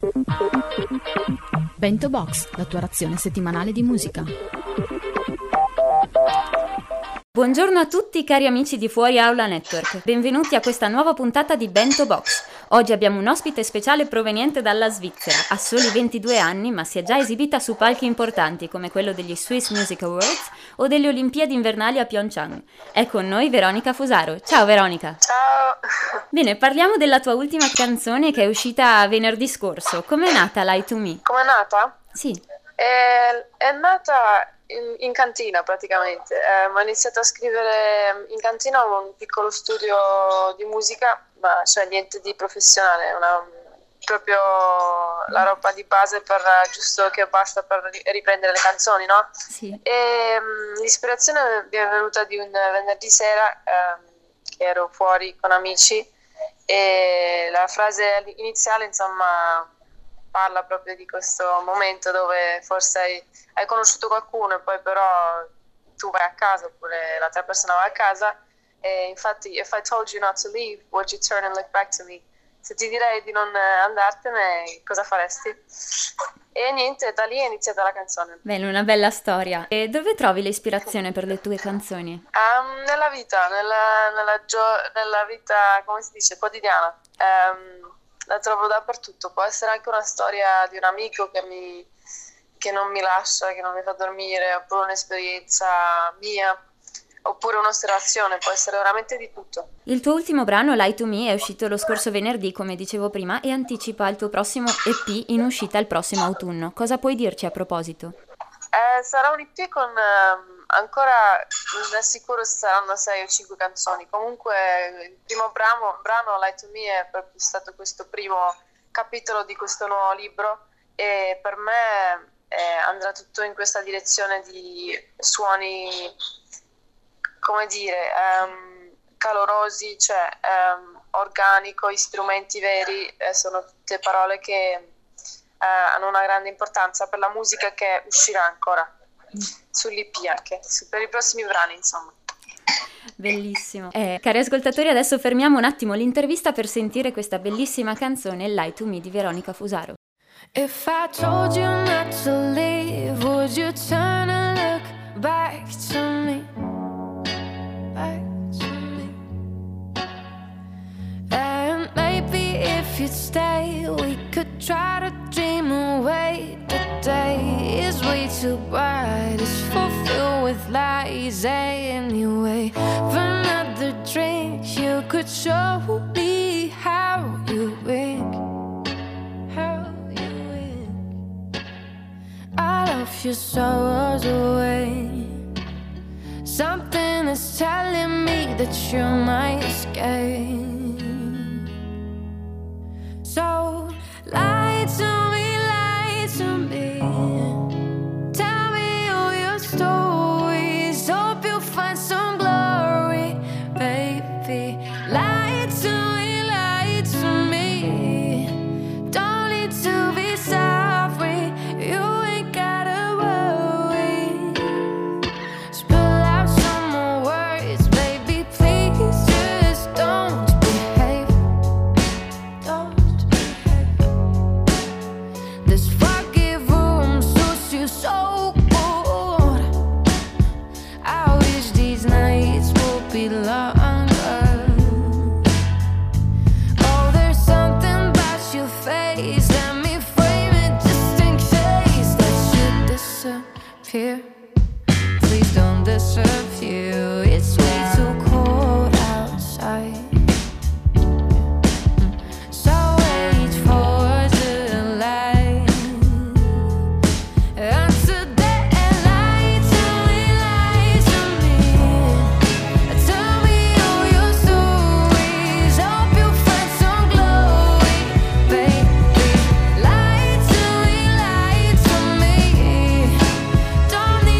Bento Box, la tua razione settimanale di musica. Buongiorno a tutti cari amici di Fuori Aula Network, benvenuti a questa nuova puntata di Bento Box. Oggi abbiamo un ospite speciale proveniente dalla Svizzera, ha soli 22 anni ma si è già esibita su palchi importanti come quello degli Swiss Music Awards o delle Olimpiadi invernali a Pyeongchang. È con noi Veronica Fusaro. Ciao Veronica! Ciao! Bene, parliamo della tua ultima canzone che è uscita venerdì scorso. Com'è nata Lie to Me? Com'è nata? Sì. È nata in cantina praticamente. Ho iniziato a scrivere in cantina, avevo un piccolo studio di musica, ma cioè niente di professionale, proprio la roba di base per giusto che basta per riprendere le canzoni, no? Sì. E l'ispirazione mi è venuta di un venerdì sera che ero fuori con amici e la frase iniziale, insomma, parla proprio di questo momento dove forse hai conosciuto qualcuno e poi però tu vai a casa oppure l'altra persona va a casa e infatti if I told you not to leave, would you turn and look back to me? Se ti direi di non andartene, cosa faresti? E niente, da lì è iniziata la canzone. Bene, una bella storia. E dove trovi l'ispirazione per le tue canzoni? Nella vita, nella vita, come si dice, quotidiana. La trovo dappertutto, può essere anche una storia di un amico che non mi lascia, che non mi fa dormire, oppure un'esperienza mia, oppure un'osservazione, può essere veramente di tutto. Il tuo ultimo brano, Lie to Me, è uscito lo scorso venerdì, come dicevo prima, e anticipa il tuo prossimo EP in uscita il prossimo autunno. Cosa puoi dirci a proposito? Sarà un EP con ancora non è sicuro se saranno 6 o 5 canzoni. Comunque il primo brano Lie to Me è proprio stato questo primo capitolo di questo nuovo libro e per me andrà tutto in questa direzione di suoni, come dire, calorosi, cioè organico, strumenti veri, sono tutte parole che hanno una grande importanza per la musica che uscirà ancora sull'EP anche, per i prossimi brani, insomma. Bellissimo. Cari ascoltatori, adesso fermiamo un attimo l'intervista per sentire questa bellissima canzone Lie to Me di Veronica Fusaro. If I told you not to leave, would you turn and look back to me? Back to me. And maybe if you'd stay, we could try to dream away. The day is way too bright, it's fulfilled with lies anyway. For another drink, you could show me how you wink. All of your sorrows away. Something is telling me that you're my escape. So lie to me, lie to me. Tell me all your stories. Hope you'll find some glory, baby. Lie to me, lie to me. Don't need to be sorry. You here. Please don't disappear. It's way too cold outside. So wait for the light. And today, lie to me. Tell me all your stories. Hope you'll find some glory, baby. Lie to me. Don't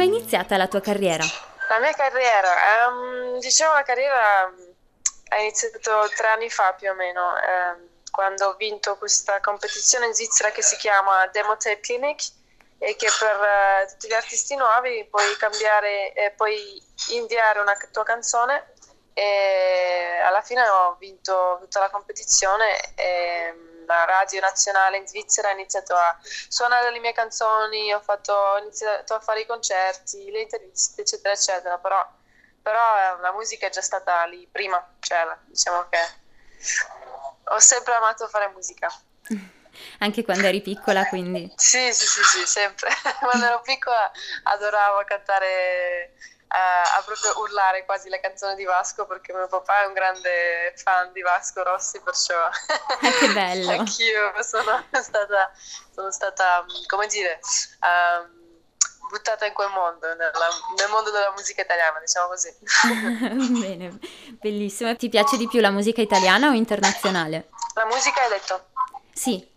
è iniziata la tua carriera? La mia carriera, diciamo la carriera è iniziato 3 anni fa più o meno, quando ho vinto questa competizione in Svizzera che si chiama Demo Tape Clinic e che per tutti gli artisti nuovi puoi cambiare e puoi inviare una tua canzone, e alla fine ho vinto tutta la competizione e la radio nazionale in Svizzera ha iniziato a suonare le mie canzoni, ho iniziato a fare i concerti, le interviste, eccetera, eccetera, però la musica è già stata lì prima, cioè diciamo che ho sempre amato fare musica. Anche quando eri piccola, quindi? Sì, sempre. Quando ero piccola adoravo cantare, a proprio urlare quasi le canzoni di Vasco, perché mio papà è un grande fan di Vasco Rossi, perciò Che bello! anch'io sono stata, come dire, buttata in quel mondo, nel mondo della musica italiana, diciamo così. Bene, bellissimo. Ti piace di più la musica italiana o internazionale? La musica hai detto? Sì.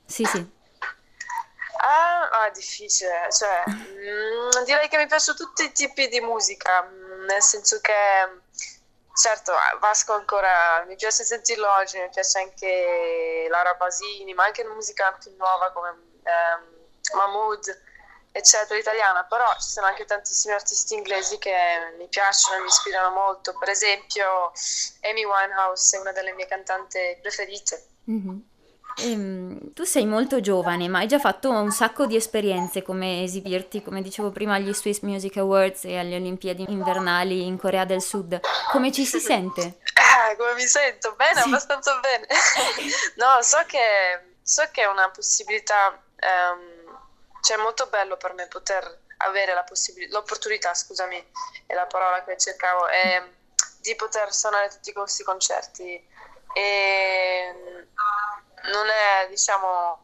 È difficile, cioè direi che mi piacciono tutti i tipi di musica, nel senso che certo Vasco ancora mi piace sentirlo oggi, mi piace anche Laura Pausini, ma anche musica più nuova come Mahmood, eccetera, italiana, però ci sono anche tantissimi artisti inglesi che mi piacciono e mi ispirano molto. Per esempio Amy Winehouse è una delle mie cantanti preferite. Mm-hmm. Tu sei molto giovane, ma hai già fatto un sacco di esperienze, come esibirti, come dicevo prima, agli Swiss Music Awards e alle Olimpiadi invernali in Corea del Sud. Come ci si sente? Come mi sento? Bene, sì. Abbastanza bene. No, so che è una possibilità, cioè è molto bello per me poter avere l'opportunità, scusami, è la parola che cercavo, di poter suonare tutti questi concerti. E non è, diciamo,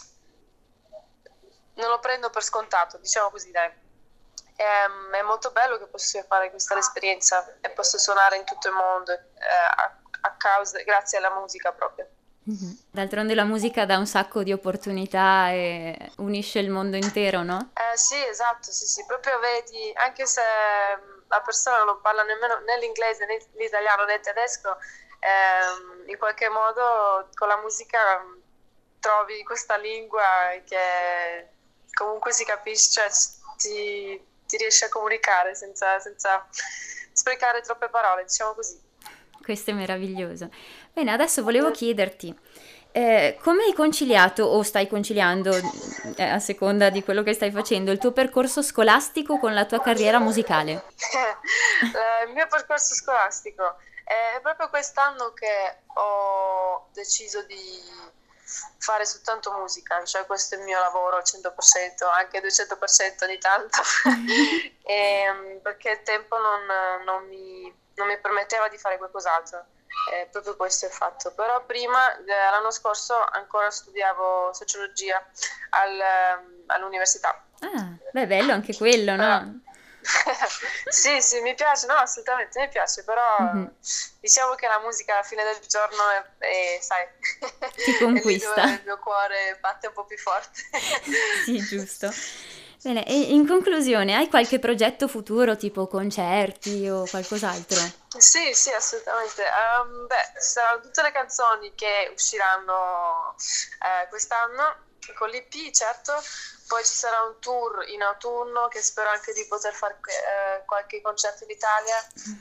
non lo prendo per scontato, diciamo così, dai. È molto bello che posso fare questa esperienza e posso suonare in tutto il mondo grazie alla musica proprio. Mm-hmm. D'altronde la musica dà un sacco di opportunità e unisce il mondo intero, no? Sì, esatto, sì, proprio vedi, anche se la persona non parla nemmeno né l'inglese né l'italiano né il tedesco, in qualche modo con la musica trovi questa lingua che comunque si capisce, cioè ti riesci a comunicare senza sprecare troppe parole, diciamo così. Questo è meraviglioso. Bene, adesso volevo chiederti come hai conciliato o stai conciliando, a seconda di quello che stai facendo, il tuo percorso scolastico con la tua carriera musicale? Il mio percorso scolastico è proprio quest'anno che ho deciso di fare soltanto musica, cioè questo è il mio lavoro al 100%, anche 200% ogni tanto, perché il tempo non mi permetteva di fare qualcos'altro, proprio questo è il fatto. Però prima, l'anno scorso, ancora studiavo sociologia all'università. Ah, beh, bello anche quello, no? Sì, mi piace, no, assolutamente mi piace, però diciamo che la musica alla fine del giorno è sai, ti conquista. È lì dove il mio cuore batte un po' più forte. Sì, giusto. Bene, e in conclusione, hai qualche progetto futuro, tipo concerti o qualcos'altro? Sì, assolutamente. Saranno tutte le canzoni che usciranno quest'anno con l'EP, certo. Poi ci sarà un tour in autunno che spero anche di poter fare qualche concerto in Italia.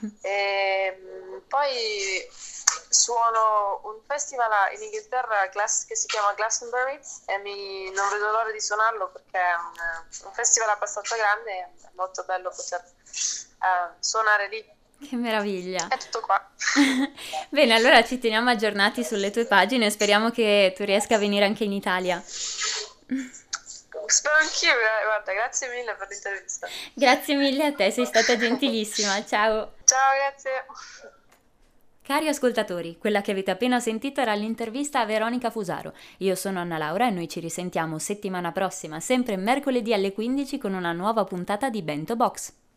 E poi suono un festival in Inghilterra che si chiama Glastonbury e non vedo l'ora di suonarlo perché è un festival abbastanza grande e è molto bello poter suonare lì. Che meraviglia! È tutto qua. Bene, allora ci teniamo aggiornati sulle tue pagine e speriamo che tu riesca a venire anche in Italia. Spero anch'io, guarda, grazie mille per l'intervista. Grazie mille a te, sei stata gentilissima, ciao! Ciao, grazie! Cari ascoltatori, quella che avete appena sentito era l'intervista a Veronica Fusaro. Io sono Anna Laura e noi ci risentiamo settimana prossima, sempre mercoledì alle 15 con una nuova puntata di Bento Box.